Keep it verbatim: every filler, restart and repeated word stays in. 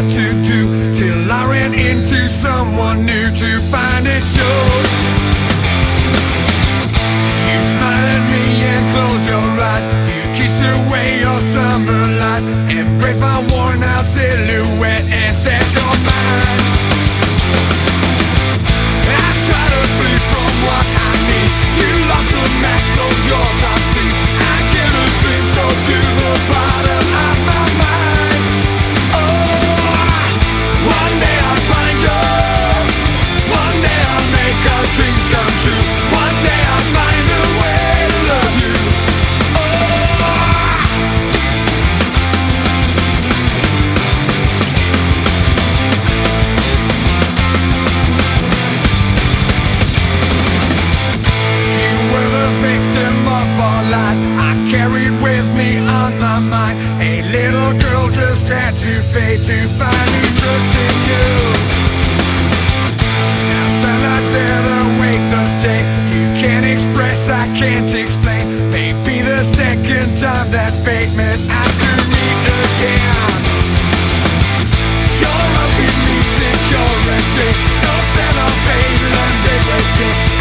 to do, till I ran into someone new to find it showed. You smiled at me and closed your eyes. You kissed away your summer lights, embraced my worn out silhouette and set your mind. I try to flee from what I need. You lost the match, so your time see. I kill a dream so to the bottom of my mind. Oh, one day I'll find you. One day I'll make our dreams come true. One day I'll find a way to love you. I carried with me on my mind. A little girl just had to fade to find me just in you. Now sunlight's there to wake the day. You can't express, I can't explain. Maybe the second time that fate meant us to meet again. Your arms give me security. No sense of pain and dignity.